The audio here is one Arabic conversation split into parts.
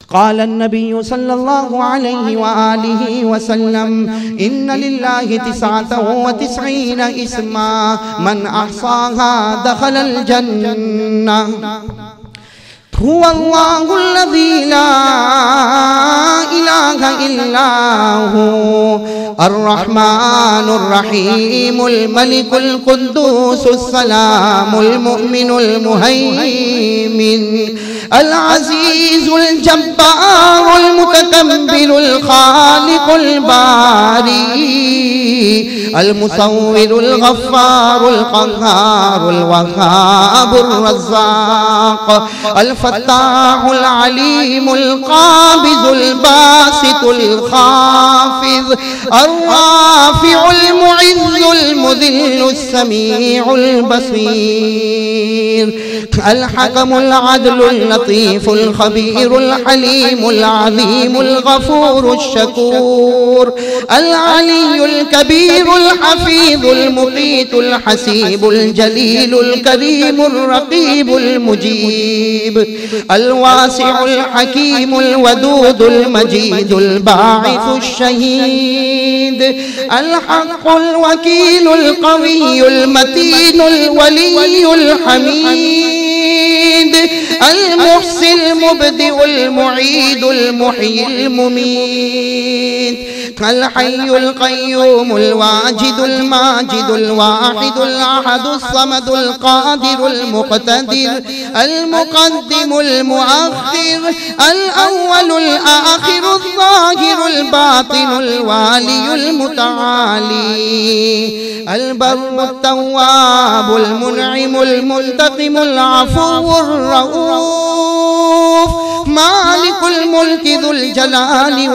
قال النبي صلى الله عليه وآله وسلم إن لله 99 اسما من أحصاها دخل الجنة هو الله الذي لا إله إلا هو الرحمن الرحيم الملك القدوس السلام المؤمن المهيمن العزيز الجبار المتكبر الخالق الباري المصور الغفار القهار الوهاب الرزاق الفتاح العليم القابض الباسط الخافض الرافع المعز المذل السميع البصير الحكم العدل اللطيف الخبير الحليم العظيم الغفور الشكور العلي الكبير الحفيظ المقيت الحسيب الجليل الكريم الرقيب المجيب الواسع الحكيم الودود المجيد الباعث الشهيد الحق الوكيل القوي المتين الولي الحميد المحصي المبدئ المعيد المحيي المميت الحي القيوم الواجد الماجد الواحد الأحد الصمد القادر المقتدر المقدم المؤخر الأول الآخر الظاهر الباطن الوالي المتعالي البر التواب المنعم المنتقم العفو الرؤوف مالك الملك ذو الجلال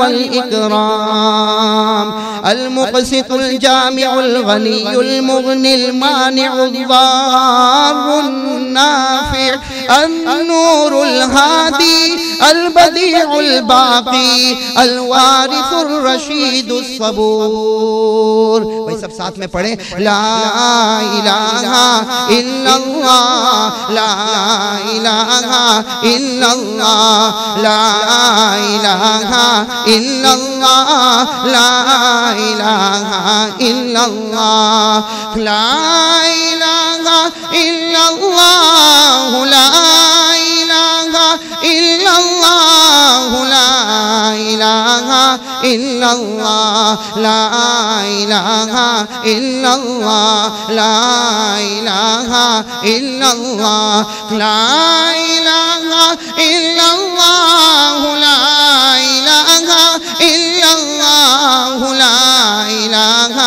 والإكرام المقسط الجامع الغني المغني المانع الضار النافع النور الهادي البديع الباقي الوارث الرشيد الصبور. वही सब साथ में पढ़े ला इलाहा इल्लल्लाह ला इलाहा इल्लल्लाह ला इलाहा इल्लल्लाह ला इलाहा इल्लल्लाह ला इलाहा इल्लल्लाह ला इलाहा इल्लल्लाह ला इलाहा इल्लल्लाह ला इलाहा इल्लल्लाह ला इलाहा इल्लल्लाह ला इलाहा इल्लल्लाह ला इलाहा इल्लल्लाह ला इलाहा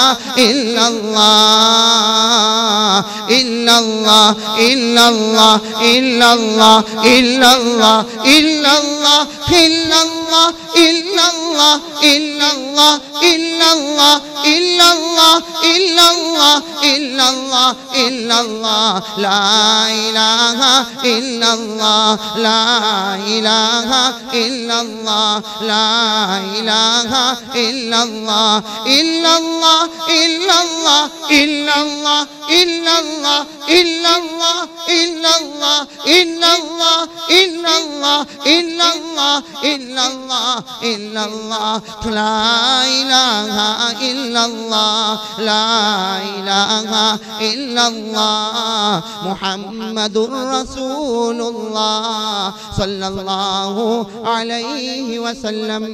इल्लल्लाह इल्लल्लाह इल्लल्लाह इल्लल्लाह इल्लल्लाह इल्लल्लाह इल्लल्लाह इल्लल्लाह इल्लल्लाह इल्लल्लाह इल्लल्लाह इल्लल्लाह इल्लल्लाह इल्लल्लाह ला इलाहा इल्लल्लाह ला इलाहा इल्लल्लाह ला इलाहा इल्लल्लाह इल्लल्लाह इल्लल्लाह इल्लल्लाह इल्लल्लाह इल्लल्लाह इल्लल्लाह इल्लल्लाह इल्लल्लाह इल्लल्लाह इल्लल्लाह इल्लल्लाह ला इलाहा इल्लल्लाह ला इलाहा इल्लल्लाह मुहम्मदुर रसूलुल्लाह सल्लल्लाहु अलैहि वसल्लम।